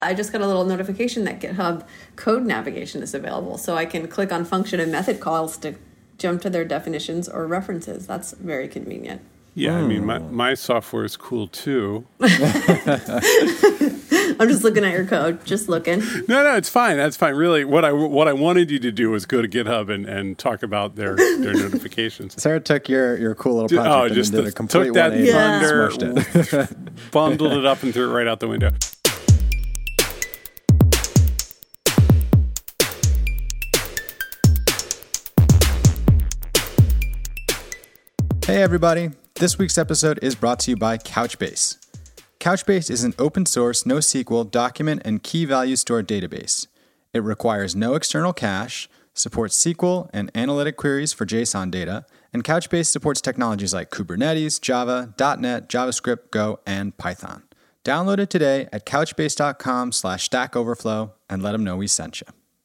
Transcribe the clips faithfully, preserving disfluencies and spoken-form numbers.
I just got a little notification that GitHub code navigation is available, so I can click on function and method calls to jump to their definitions or references. That's very convenient. Yeah, I mean, my, my software is cool, too. I'm just looking at your code, just looking. No, no, it's fine. That's fine. Really, what I what I wanted you to do was go to GitHub and, and talk about their, their notifications. Sarah took your, your cool little project oh, and just did the, a complete took that yeah. thunder, smushed it. bundled it up and threw it right out the window. Hey, everybody. This week's episode is brought to you by Couchbase. Couchbase is an open source, NoSQL document and key value store database. It requires no external cache, supports S Q L and analytic queries for JSON data, and Couchbase supports technologies like Kubernetes, Java, dot net, JavaScript, Go, and Python. Download it today at couchbase.com slash Stack Overflow and let them know we sent you.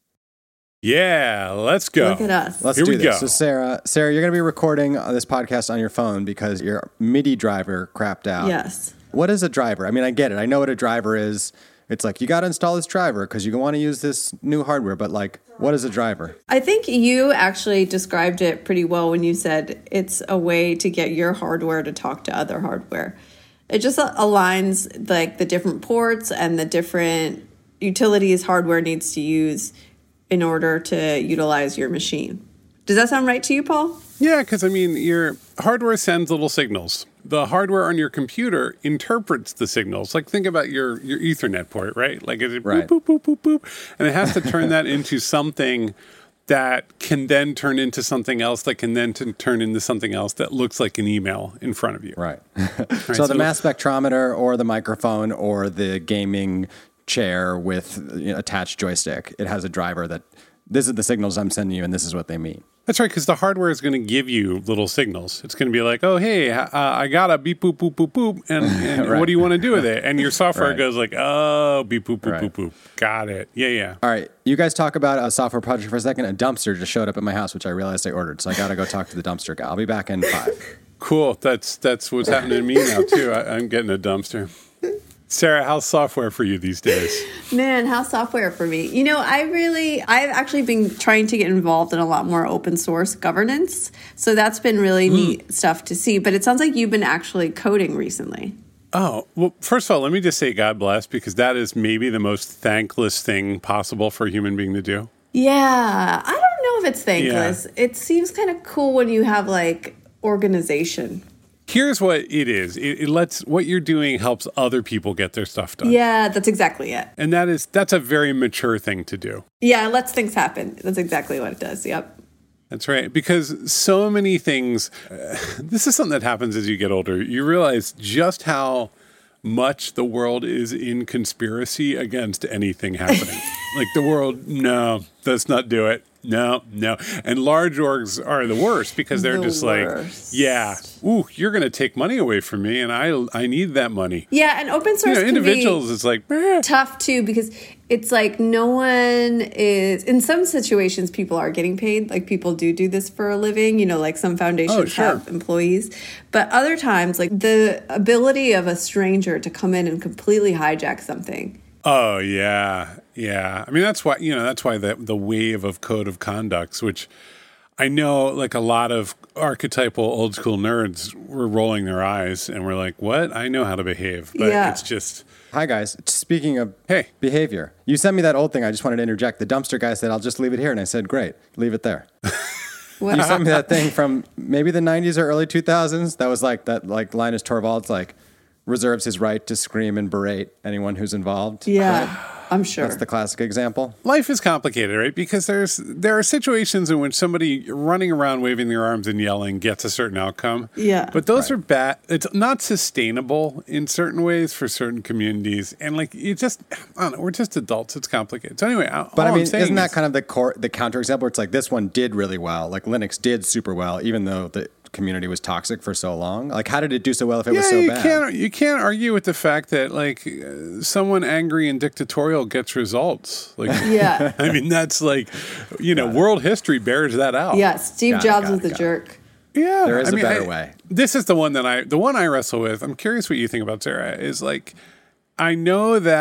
Yeah, let's go. Look at us. Let's Here do we this. go. So, Sarah, Sarah, you're going to be recording this podcast on your phone because your MIDI driver crapped out. Yes. What is a driver? I mean, I get it. I know what a driver is. It's like, you got to install this driver because you want to use this new hardware. But, like, what is a driver? I think you actually described it pretty well when you said it's a way to get your hardware to talk to other hardware. It just aligns, like, the different ports and the different utilities hardware needs to use in order to utilize your machine. Does that sound right to you, Paul? Yeah, because, I mean, your hardware sends little signals. The hardware on your computer interprets the signals. Like, think about your, your Ethernet port, right? Like, it's Right. boop, boop, boop, boop, boop. And it has to turn that into something that can then turn into something else that can then t- turn into something else that looks like an email in front of you. Right. Right, so, so- the mass spectrometer or the microphone or the gaming chair with, you know, attached joystick, it has a driver that this is the signals I'm sending you and this is what they mean. That's right, because the hardware is going to give you little signals. It's going to be like, oh, hey, uh, I got a beep, boop, boop, boop, boop, and, and Right. what do you want to do with it? And your software Right. goes like, oh, beep, boop, boop, Right. boop, boop. Got it. Yeah, yeah. All right, you guys talk about a software project for a second. A dumpster just showed up at my house, which I realized I ordered, so I got to go talk to the dumpster guy. I'll be back in five. Cool. That's that's what's happening to me now, too. I, I'm getting a dumpster. Sarah, how's software for you these days? Man, how's software for me? You know, I really, I've actually been trying to get involved in a lot more open source governance. So that's been really mm. neat stuff to see. But it sounds like you've been actually coding recently. Oh, well, first of all, let me just say God bless, because that is maybe the most thankless thing possible for a human being to do. Yeah, I don't know if it's thankless. Yeah. It seems kind of cool when you have like organization. Here's what it is. It, it lets what you're doing helps other people get their stuff done. Yeah, that's exactly it. And that is that's a very mature thing to do. Yeah, it lets things happen. That's exactly what it does. Yep. That's right. Because so many things, uh, this is something that happens as you get older. You realize just how much the world is in conspiracy against anything happening. Like the world, no, let's not do it. No, no. And large orgs are the worst because they're The just worst. like, yeah, ooh, you're going to take money away from me and I I need that money. Yeah, and open source You know, can individuals, be it's like, eh. tough too because it's like no one is, in some situations people are getting paid, like people do do this for a living, you know, like some foundations Oh, sure. have employees. But other times, like the ability of a stranger to come in and completely hijack something. Oh, yeah. Yeah. I mean, that's why, you know, that's why the, the wave of code of conducts, which I know like a lot of archetypal old school nerds were rolling their eyes and were like, what? I know how to behave. But Yeah. it's just, Hi, guys. Speaking of hey, behavior, you sent me that old thing. I just wanted to interject. The dumpster guy said, I'll just leave it here. And I said, great, leave it there. What? You sent me that thing from maybe the nineties or early two thousands. That was like that, like Linus Torvalds, like reserves his right to scream and berate anyone who's involved. Yeah, Right? I'm sure. That's the classic example. life is complicated, right? Because there's there are situations in which somebody running around waving their arms and yelling gets a certain outcome. Yeah. But those Right. are bad. It's not sustainable in certain ways for certain communities. And like, you just, I don't know, we're just adults. It's complicated. So anyway, all But I I'm mean, saying isn't that is- kind of the core, the counterexample where it's like this one did really well, like Linux did super well, even though the community was toxic for so long? Like, how did it do so well if it yeah, was so you bad? can't you can't argue with the fact that like uh, someone angry and dictatorial gets results. Like, Yeah. I mean, that's like, you know, world history bears that out. Yeah, Steve Got it, Jobs got was it, the got it. jerk. Yeah, There is I a mean, better I- way. This is the one that I, the one I wrestle with. I'm curious what you think about, Sarah. Is like, I know that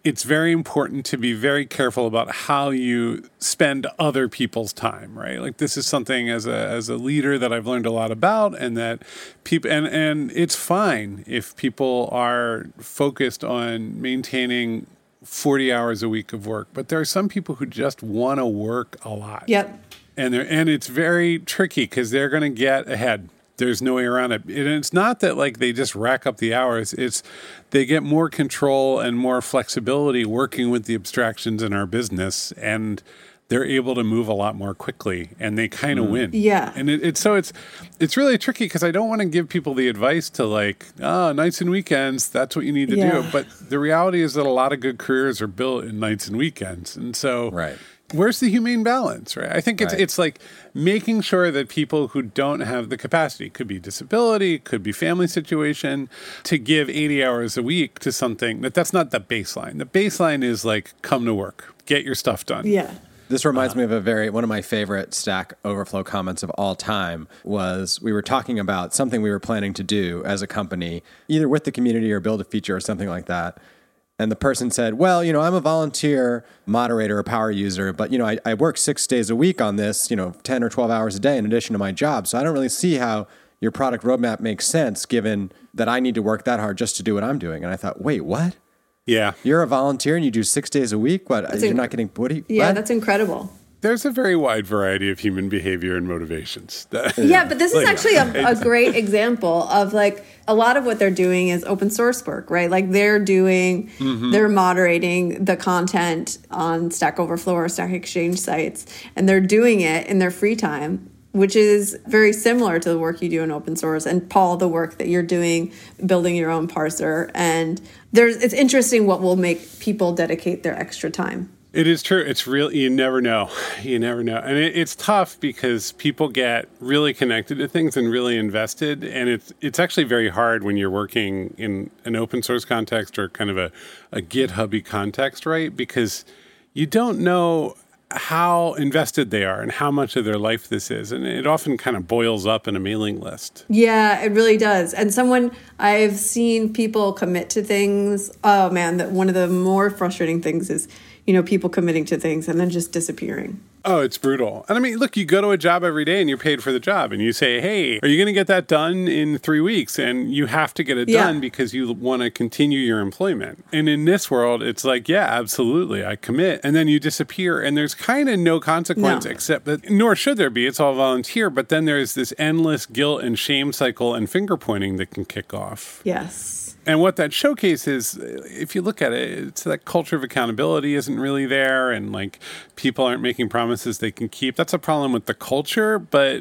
it's very important to be very careful about how you spend other people's time, right? Like this is something as a as a leader that I've learned a lot about, and that people and and it's fine if people are focused on maintaining forty hours a week of work, but there are some people who just want to work a lot. Yep. And they're and it's very tricky because they're going to get ahead. There's no way around it. And it's not that like they just rack up the hours. It's they get more control and more flexibility working with the abstractions in our business, and they're able to move a lot more quickly, and they kind of mm. win. Yeah. And it, it's so it's it's really tricky because I don't want to give people the advice to like, oh, nights and weekends, that's what you need to yeah. do. But the reality is that a lot of good careers are built in nights and weekends. And so right. where's the humane balance, right? I think it's right. it's like making sure that people who don't have the capacity, could be disability, could be family situation, to give eighty hours a week to something, that that's not the baseline. The baseline is like, come to work, get your stuff done. Yeah. This reminds uh, me of a very, one of my favorite Stack Overflow comments of all time was we were talking about something we were planning to do as a company, either with the community or build a feature or something like that. And the person said, well, you know, I'm a volunteer moderator or power user, but, you know, I, I work six days a week on this, you know, ten or twelve hours a day in addition to my job. So I don't really see how your product roadmap makes sense given that I need to work that hard just to do what I'm doing. And I thought, wait, what? Yeah. You're a volunteer and you do six days a week? What? That's you're inc- not getting, what do you? Yeah, what? That's incredible. There's a very wide variety of human behavior and motivations. Yeah, but this is actually a, a great example of like a lot of what they're doing is open source work, right? Like they're doing, mm-hmm. they're moderating the content on Stack Overflow or Stack Exchange sites, and they're doing it in their free time, which is very similar to the work you do in open source. And Paul, the work that you're doing, building your own parser. And there's, it's interesting what will make people dedicate their extra time. It is true. It's real. You never know. You never know. And it, it's tough because people get really connected to things and really invested. And it's it's actually very hard when you're working in an open source context or kind of a, a GitHub-y context, right? Because you don't know how invested they are and how much of their life this is. And it often kind of boils up in a mailing list. Yeah, it really does. And someone, I've seen people commit to things. Oh, man, that one of the more frustrating things is, you know, people committing to things and then just disappearing. Oh, it's brutal. And I mean, look, you go to a job every day and you're paid for the job and you say, hey, are you going to get that done in three weeks? And you have to get it yeah. done because you want to continue your employment. And in this world, it's like, yeah, absolutely, I commit. And then you disappear and there's kind of no consequence no. except that, nor should there be, it's all volunteer. But then there's this endless guilt and shame cycle and finger pointing that can kick off. Yes. And what that showcases, if you look at it, it's that culture of accountability isn't really there, and like people aren't making promises they can keep. That's a problem with the culture, but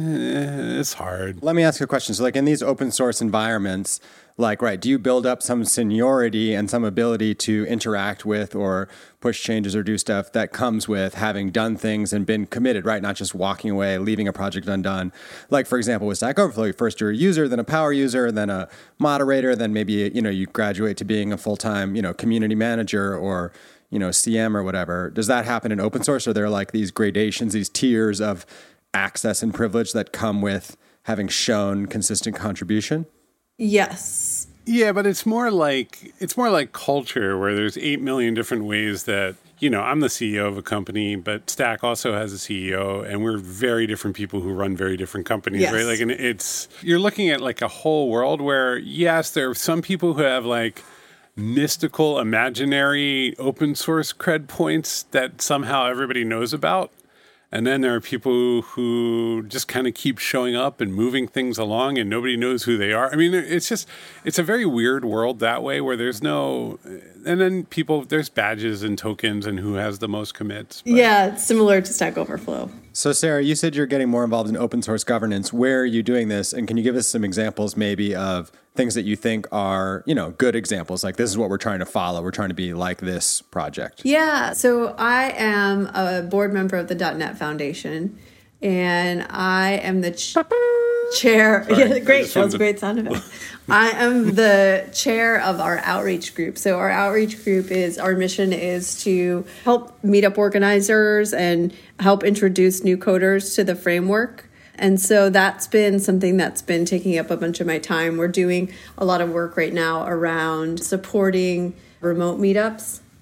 eh, it's hard. Let me ask you a question. So like in these open source environments, like, right, do you build up some seniority and some ability to interact with or push changes or do stuff that comes with having done things and been committed, right? Not just walking away, leaving a project undone. Like, for example, with Stack Overflow, first you're a user, then a power user, then a moderator, then maybe, you know, you graduate to being a full-time, you know, community manager or, you know, C M or whatever. Does that happen in open source? Or are there like these gradations, these tiers of access and privilege that come with having shown consistent contribution? Yes. Yeah, but it's more like it's more like culture where there's eight million different ways that, you know, I'm the C E O of a company, but Stack also has a C E O, and we're very different people who run very different companies, yes. right? Like, and it's you're looking at like a whole world where, yes, there are some people who have like mystical, imaginary open source cred points that somehow everybody knows about. And then there are people who just kind of keep showing up and moving things along and nobody knows who they are. I mean, it's just, it's a very weird world that way where there's no, and then people, there's badges and tokens and who has the most commits. But. Yeah, it's similar to Stack Overflow. So Sarah, you said you're getting more involved in open source governance. Where are you doing this? And can you give us some examples maybe of things that you think are, you know, good examples? Like this is what we're trying to follow. We're trying to be like this project. Yeah. So I am a board member of the .dot net Foundation, and I am the ch- chair. Sorry, yeah, great. That was to... a great sound effect. I am the chair of our outreach group. So our outreach group is, our mission is to help meetup organizers and help introduce new coders to the framework. And so that's been something that's been taking up a bunch of my time. We're doing a lot of work right now around supporting remote meetups.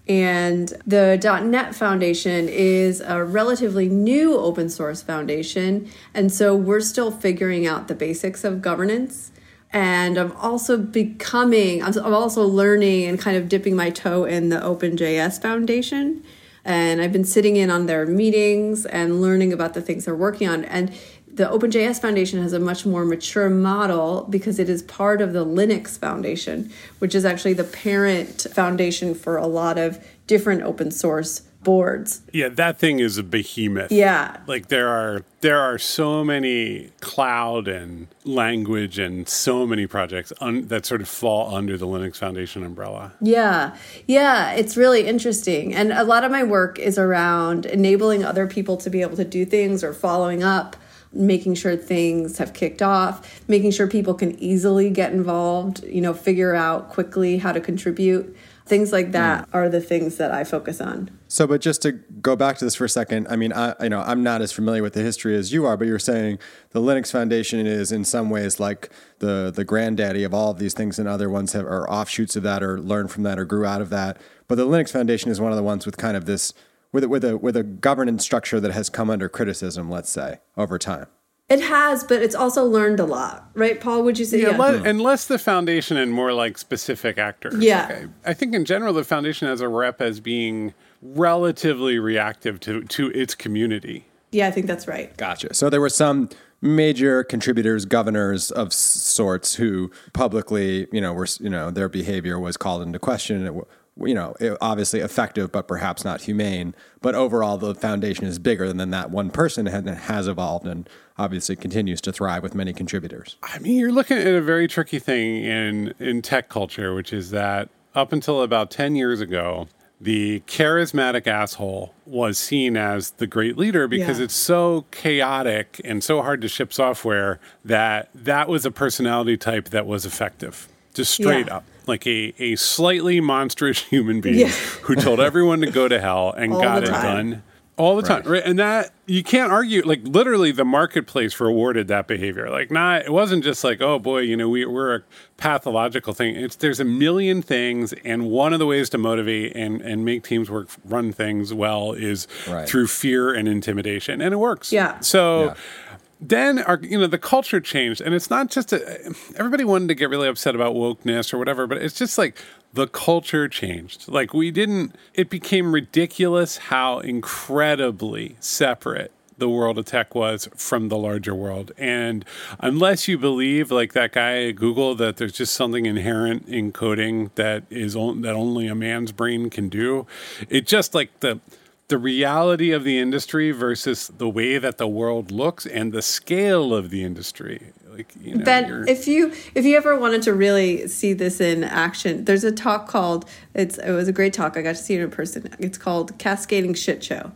And the .NET Foundation is a relatively new open source foundation. And so we're still figuring out the basics of governance. And I'm also becoming, I'm also learning and kind of dipping my toe in the OpenJS Foundation. And I've been sitting in on their meetings and learning about the things they're working on. And the OpenJS Foundation has a much more mature model because it is part of the Linux Foundation, which is actually the parent foundation for a lot of different open source boards. Yeah, that thing is a behemoth. Yeah. Like there are there are so many cloud and language and so many projects un- that sort of fall under the Linux Foundation umbrella. Yeah. Yeah, it's really interesting. And a lot of my work is around enabling other people to be able to do things or following up, making sure things have kicked off, making sure people can easily get involved, you know, figure out quickly how to contribute. Things like that mm. are the things that I focus on. So, but just to go back to this for a second, I mean, I, you know, I'm not as familiar with the history as you are, but you're saying the Linux Foundation is in some ways like the the granddaddy of all of these things, and other ones have are offshoots of that, or learned from that, or grew out of that. But the Linux Foundation is one of the ones with kind of this with with a with a governance structure that has come under criticism, let's say, over time. It has, but it's also learned a lot, right, Paul? Would you say? Yeah, yeah. Le- and less the foundation and more like specific actors. Yeah. Like I, I think in general, the foundation has a rep as being relatively reactive to, to its community. Yeah, I think that's right. Gotcha. So there were some major contributors, governors of sorts, who publicly, you know, were, you know, their behavior was called into question. It, you know, obviously effective, but perhaps not humane. But overall, the foundation is bigger than that one person, and has evolved and obviously continues to thrive with many contributors. I mean, you're looking at a very tricky thing in, in tech culture, which is that up until about ten years ago, the charismatic asshole was seen as the great leader because yeah. it's so chaotic and so hard to ship software that that was a personality type that was effective. Just straight yeah. up. Like a, a slightly monstrous human being yeah. who told everyone to go to hell and All got it time. done. All the right. time. Right? And that, you can't argue, like literally the marketplace rewarded that behavior. Like not, it wasn't just like, oh boy, you know, we, we're a pathological thing. It's, there's a million things. And one of the ways to motivate and, and make teams work, run things well is right. through fear and intimidation. And it works. Yeah. So... Yeah. Then, our, you know, the culture changed, and it's not just a, everybody wanted to get really upset about wokeness or whatever, but it's just like the culture changed. Like we didn't, it became ridiculous how incredibly separate the world of tech was from the larger world. And unless you believe, like that guy at Google, that there's just something inherent in coding that is on, that only a man's brain can do, it just like the... the reality of the industry versus the way that the world looks and the scale of the industry. Like, you know, Ben, if you if you ever wanted to really see this in action, there's a talk called, it's it was a great talk. I got to see it in person. It's called Cascading Shit Show.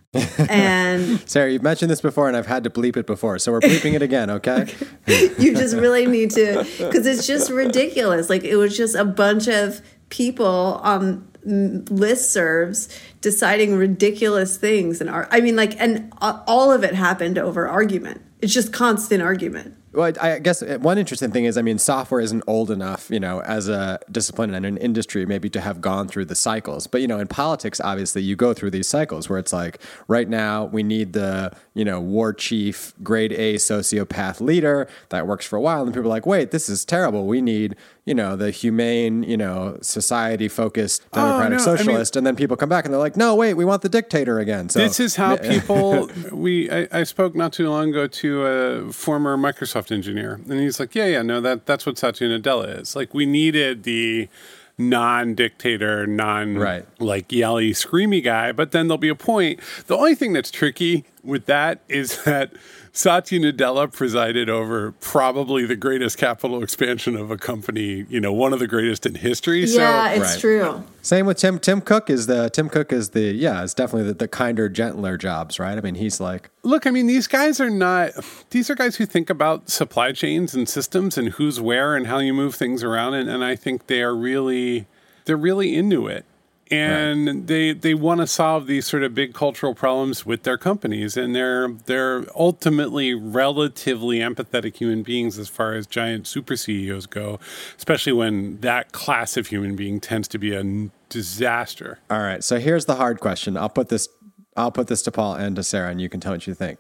And Sarah, you've mentioned this before, and I've had to bleep it before, so we're bleeping it again, okay? You just really need to, because it's just ridiculous. Like it was just a bunch of people on listservs deciding ridiculous things, and I mean, like, and all of it happened over argument. It's just constant argument. Well, I guess one interesting thing is, I mean, software isn't old enough, you know, as a discipline and an industry maybe to have gone through the cycles. But, you know, in politics, obviously, you go through these cycles where it's like, right now, we need the, you know, war chief, grade A sociopath leader that works for a while. And people are like, wait, this is terrible. We need, you know, the humane, you know, society-focused democratic oh, no, socialist. I mean, and then people come back and they're like, no, wait, we want the dictator again. So this is how people, we, I, I spoke not too long ago to a former Microsoft engineer, and he's like, yeah, yeah, no, that that's what Satya Nadella is. Like, we needed the non-dictator, non right. like yelly, screamy guy, but then there'll be a point. The only thing that's tricky with that is that Satya Nadella presided over probably the greatest capital expansion of a company, you know, one of the greatest in history. Yeah, so, it's right. true. Same with Tim. Tim Cook is the Tim Cook is the yeah, it's definitely the, the kinder, gentler jobs, right? I mean, he's like, look, I mean, these guys are not. These are guys who think about supply chains and systems and who's where and how you move things around, and, and I think they are really, they're really into it. And right. they they want to solve these sort of big cultural problems with their companies, and they're they're ultimately relatively empathetic human beings as far as giant super C E Os go, especially when that class of human being tends to be a disaster. All right, so here's the hard question. I'll put this I'll put this to Paul and to Sarah, and you can tell what you think.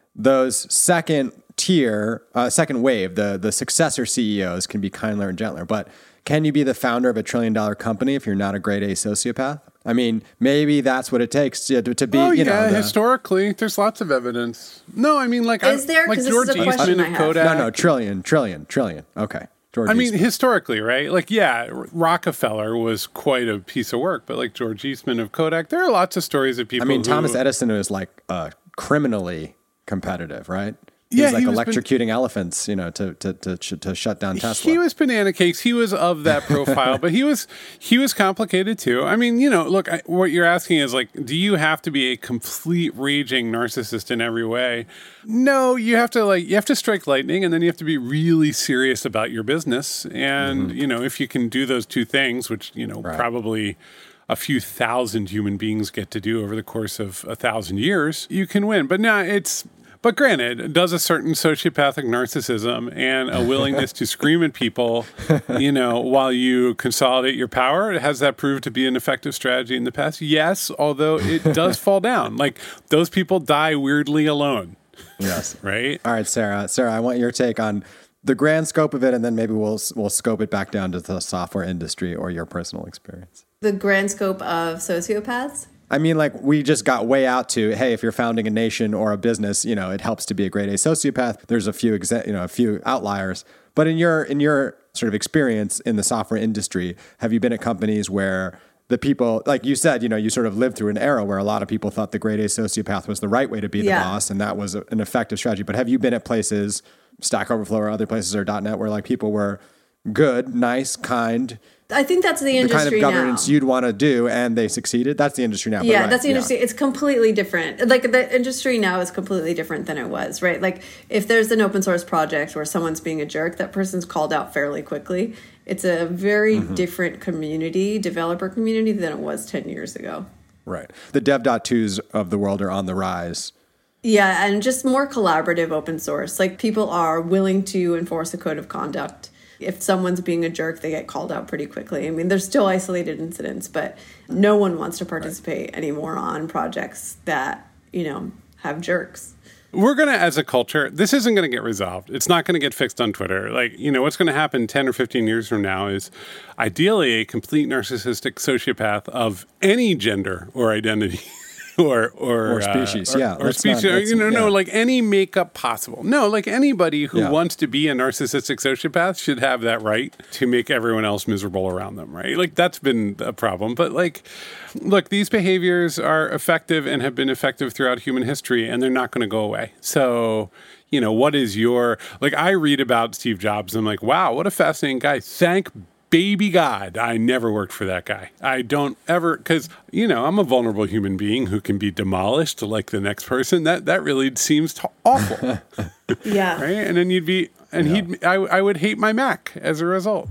Those second tier, uh, second wave, the the successor C E Os can be kinder and gentler, but can you be the founder of a trillion dollar company if you're not a grade A sociopath? I mean, maybe that's what it takes to, to, to be, oh, you yeah, know. The, historically, there's lots of evidence. No, I mean, like, is I, there? like George Eastman of Kodak. No, no, trillion, trillion, trillion. Okay. George I mean, Eastman. historically, right? Like, yeah, Rockefeller was quite a piece of work, but like George Eastman of Kodak, there are lots of stories of people. I mean, who, Thomas Edison was like uh, criminally competitive, right? He yeah, was like he was electrocuting ban- elephants, you know, to, to to to shut down Tesla. He was banana cakes. He was of that profile, but he was he was complicated too. I mean, you know, look, I, what you're asking is like, do you have to be a complete raging narcissist in every way? No, you have to like you have to strike lightning, and then you have to be really serious about your business. And mm-hmm. you know, if you can do those two things, which you know right. probably a few thousand human beings get to do over the course of a thousand years, you can win. But now it's. But granted, does a certain sociopathic narcissism and a willingness to scream at people, you know, while you consolidate your power, has that proved to be an effective strategy in the past? Yes, although it does fall down. Like, those people die weirdly alone. Yes. Right? All right, Sarah. Sarah, I want your take on the grand scope of it, and then maybe we'll we'll scope it back down to the software industry or your personal experience. The grand scope of sociopaths? I mean, like, we just got way out to, hey, if you're founding a nation or a business, you know, it helps to be a grade A sociopath. There's a few, exa- you know, a few outliers. But in your in your sort of experience in the software industry, have you been at companies where the people, like you said, you know, you sort of lived through an era where a lot of people thought the grade A sociopath was the right way to be the yeah. boss, and that was a, an effective strategy. But have you been at places, Stack Overflow or other places or .NET, where like people were good, nice, kind? I think that's the industry now. The kind of governance now. you'd want to do, and they succeeded. That's the industry now. Yeah, right, that's the industry. Yeah. It's completely different. Like, the industry now is completely different than it was, right? Like, if there's an open source project where someone's being a jerk, that person's called out fairly quickly. It's a very mm-hmm. different community, developer community, than it was ten years ago. Right. The dev dot twos of the world are on the rise. Yeah, and just more collaborative open source. Like, people are willing to enforce a code of conduct. If someone's being a jerk, they get called out pretty quickly. I mean, there's still isolated incidents, but no one wants to participate right. anymore on projects that, you know, have jerks. We're going to, as a culture, this isn't going to get resolved. It's not going to get fixed on Twitter. Like, you know, what's going to happen ten or fifteen years from now is ideally a complete narcissistic sociopath of any gender or identity. Or or, or species, uh, or, yeah. Or species, not, you know, yeah. no, like any makeup possible. No, like anybody who yeah. wants to be a narcissistic sociopath should have that right to make everyone else miserable around them, right? Like, that's been a problem. But like, look, these behaviors are effective and have been effective throughout human history, and they're not going to go away. So, you know, what is your, like, I read about Steve Jobs, and I'm like, wow, what a fascinating guy. Thank baby God, I never worked for that guy. I don't ever, because, you know, I'm a vulnerable human being who can be demolished like the next person. That that really seems t- awful. Yeah. Right? And then you'd be, and yeah. he'd, I, I would hate my Mac as a result.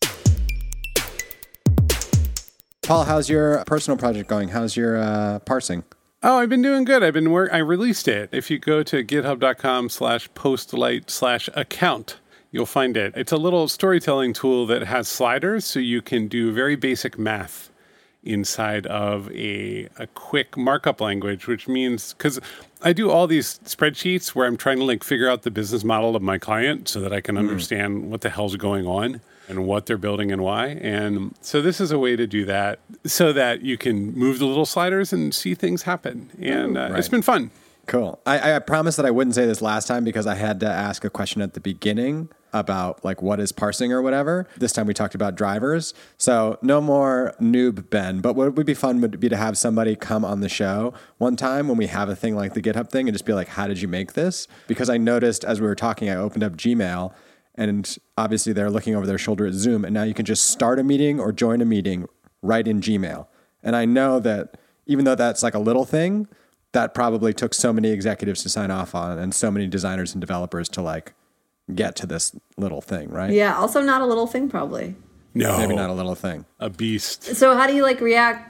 Paul, how's your personal project going? How's your uh, parsing? Oh, I've been doing good. I've been work. I released it. If you go to github.com slash postlight slash account, you'll find it. It's a little storytelling tool that has sliders, so you can do very basic math inside of a, a quick markup language, which means, because I do all these spreadsheets where I'm trying to like figure out the business model of my client so that I can mm. understand what the hell's going on and what they're building and why. And so this is a way to do that so that you can move the little sliders and see things happen. And uh, right. it's been fun. Cool. I, I promised that I wouldn't say this last time because I had to ask a question at the beginning about like what is parsing or whatever. This time we talked about drivers. So no more noob Ben, but what would be fun would be to have somebody come on the show one time when we have a thing like the GitHub thing and just be like, how did you make this? Because I noticed as we were talking, I opened up Gmail and obviously they're looking over their shoulder at Zoom, and now you can just start a meeting or join a meeting right in Gmail. And I know that even though that's like a little thing, that probably took so many executives to sign off on and so many designers and developers to like get to this little thing, right? Yeah, also not a little thing probably. No. Maybe not a little thing. A beast. So how do you like react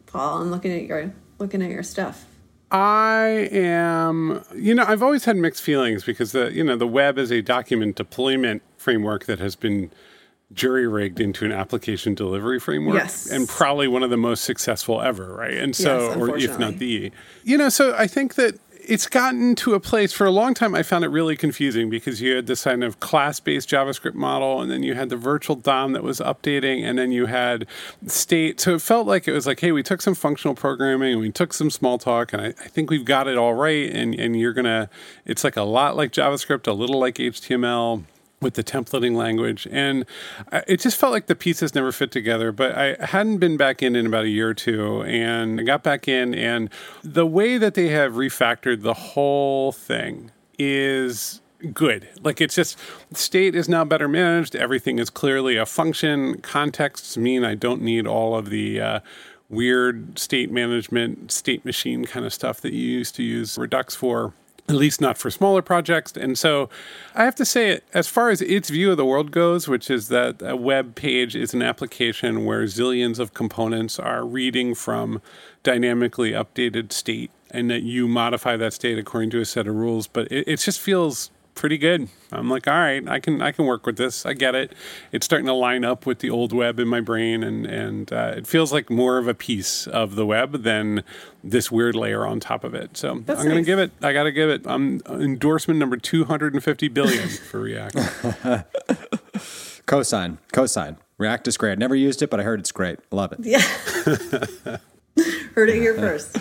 Paul? I'm looking at your looking at your stuff. I am, you know, I've always had mixed feelings because the, you know, the web is a document deployment framework that has been jury-rigged into an application delivery framework. Yes. And probably one of the most successful ever, right? And so, Yes, or if not the, you know, so I think that it's gotten to a place, for a long time, I found it really confusing because you had this kind of class-based JavaScript model, and then you had the virtual D O M that was updating, and then you had state. So it felt like it was like, hey, we took some functional programming, and we took some small talk, and I, I think we've got it all right, and, and you're going to, it's like a lot like JavaScript, a little like H T M L, with the templating language. And it just felt like the pieces never fit together. But I hadn't been back in in about a year or two, and I got back in, and the way that they have refactored the whole thing is good. Like, it's just, state is now better managed. Everything is clearly a function. Contexts mean I don't need all of the uh, weird state management, state machine kind of stuff that you used to use Redux for. At least not for smaller projects. And so I have to say, as far as its view of the world goes, which is that a web page is an application where zillions of components are reading from dynamically updated state, and that you modify that state according to a set of rules. But it, it just feels pretty good. I'm like, all right, I can I can work with this. I get it. It's starting to line up with the old web in my brain, and and uh, it feels like more of a piece of the web than this weird layer on top of it. So That's I'm going to nice. give it. I got to give it. Um, endorsement number two hundred fifty billion for React. Cosign, cosign. React is great. Never used it, but I heard it's great. Love it. Yeah. Heard it here first.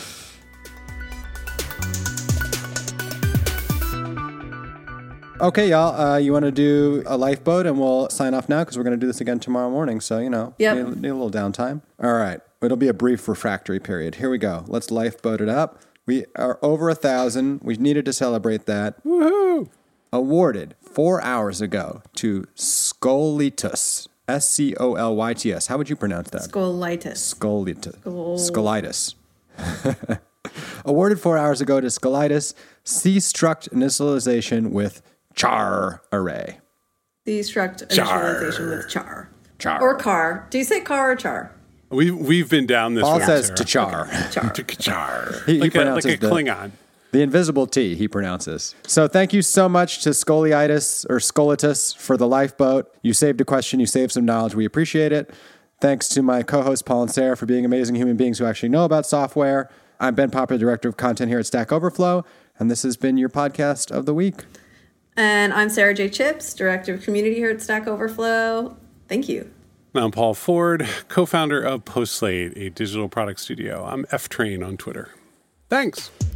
Okay, y'all. Uh, you want to do a lifeboat, and we'll sign off now because we're going to do this again tomorrow morning. So, you know, Yep. need, need a little downtime. All right. It'll be a brief refractory period. Here we go. Let's lifeboat it up. We are over a thousand. We needed to celebrate that. Woohoo! Awarded four hours ago to Scolitus. S C O L Y T S. How would you pronounce that? Scolitis. Scolitus. Scol- Scolitis. Awarded four hours ago to Scolitis C-struct initialization with char array. The struct Char. initialization with char. Char. Or car. Do you say car or char? We've we've been down this. Paul road, says Sarah. to char. Char. To char. He- he like a, like pronounces a the- Klingon. The invisible T, he pronounces. So thank you so much to Scolitis or Scolitus for the lifeboat. You saved a question. You saved some knowledge. We appreciate it. Thanks to my co-hosts, Paul and Sarah, for being amazing human beings who actually know about software. I'm Ben Popper, Director of Content here at Stack Overflow, and this has been your podcast of the week. And I'm Sarah J. Chips, Director of Community here at Stack Overflow. Thank you. I'm Paul Ford, co-founder of Postslate, a digital product studio. I'm F Train on Twitter. Thanks.